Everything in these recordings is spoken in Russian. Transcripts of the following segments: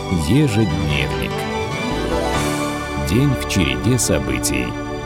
Ежедневник. День в череде событий.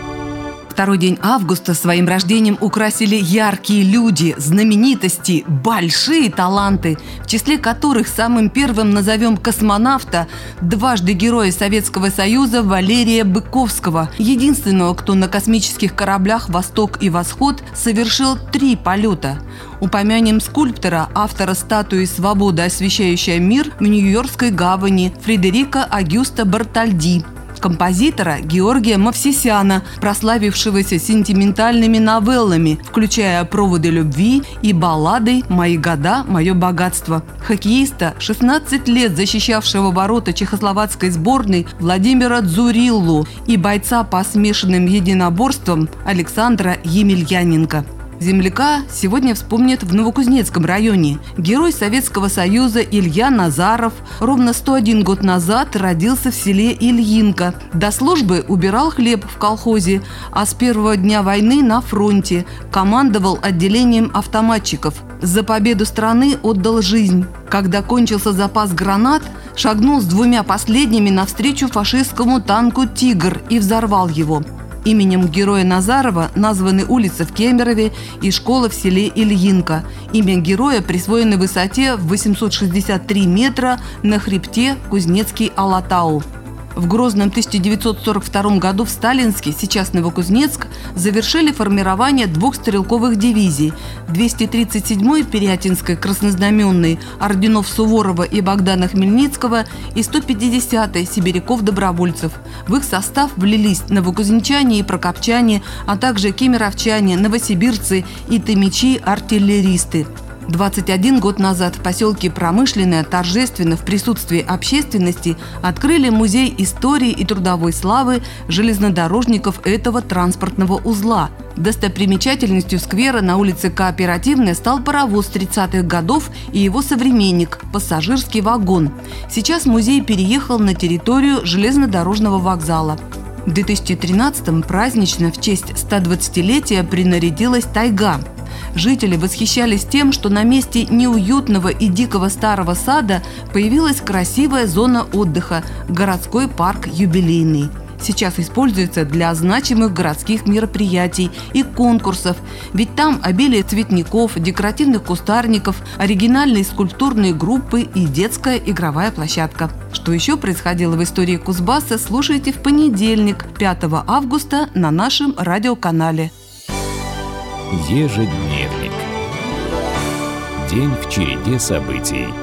Второй день августа своим рождением украсили яркие люди, знаменитости, большие таланты, в числе которых самым первым назовем космонавта, дважды Героя Советского Союза Валерия Быковского, единственного, кто на космических кораблях «Восток» и «Восход» совершил 3 полета. Упомянем скульптора, автора статуи «Свобода, освещающая мир» в Нью-Йоркской гавани Фредерико Агюста Бартольди, композитора Георгия Мовсесяна, прославившегося сентиментальными новеллами, включая «Проводы любви» и балладой «Мои года, мое богатство», хоккеиста, 16 лет защищавшего ворота чехословацкой сборной Владимира Дзуриллу и бойца по смешанным единоборствам Александра Емельяненко. Земляка сегодня вспомнят в Новокузнецком районе. Герой Советского Союза Илья Назаров ровно 101 год назад родился в селе Ильинка. До службы убирал хлеб в колхозе, а с первого дня войны на фронте командовал отделением автоматчиков. За победу страны отдал жизнь. Когда кончился запас гранат, шагнул с 2 последними навстречу фашистскому танку «Тигр» и взорвал его. Именем героя Назарова названы улицы в Кемерове и школа в селе Ильинка. Имя героя присвоено высоте в 863 метра на хребте Кузнецкий Алатау. В Грозном 1942 году в Сталинске, сейчас Новокузнецк, завершили формирование 2 стрелковых дивизий – 237-й Пирятинской краснознаменной орденов Суворова и Богдана Хмельницкого и 150-й сибиряков-добровольцев. В их состав влились новокузнечане и прокопчане, а также кемеровчане, новосибирцы и тымичи-артиллеристы. 21 год назад в поселке Промышленное торжественно в присутствии общественности открыли музей истории и трудовой славы железнодорожников этого транспортного узла. Достопримечательностью сквера на улице Кооперативная стал паровоз 30-х годов и его современник – пассажирский вагон. Сейчас музей переехал на территорию железнодорожного вокзала. В 2013-м празднично в честь 120-летия принарядилась тайга. Жители восхищались тем, что на месте неуютного и дикого старого сада появилась красивая зона отдыха – городской парк «Юбилейный». Сейчас используется для значимых городских мероприятий и конкурсов, ведь там обилие цветников, декоративных кустарников, оригинальные скульптурные группы и детская игровая площадка. Что еще происходило в истории Кузбасса, слушайте в понедельник, 5 августа на нашем радиоканале. Ежедневник. День в череде событий.